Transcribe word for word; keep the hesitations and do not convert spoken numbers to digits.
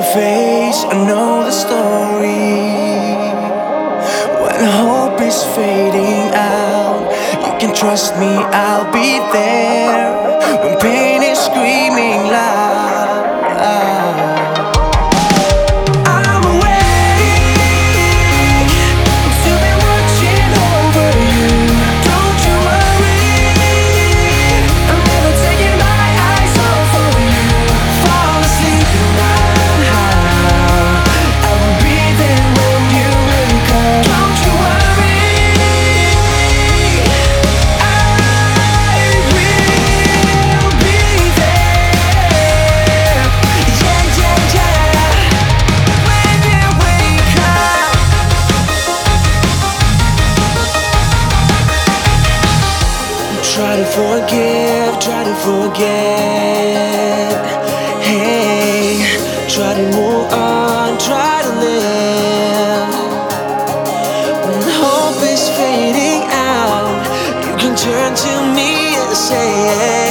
face, I know the story. When hope is fading out, you can trust me, I'll be there. When pain is screaming loud, I'm awake to be watching over you. Don't you worry, I'm never taking my eyes off of you. Fall asleep now, I will be there when you wake up. Don't you worry, I will be there. Yeah, yeah, yeah. When you wake up, try to forgive, try to forget. Hey, try to move on, try to live. When hope is fading out, you can turn to me and say,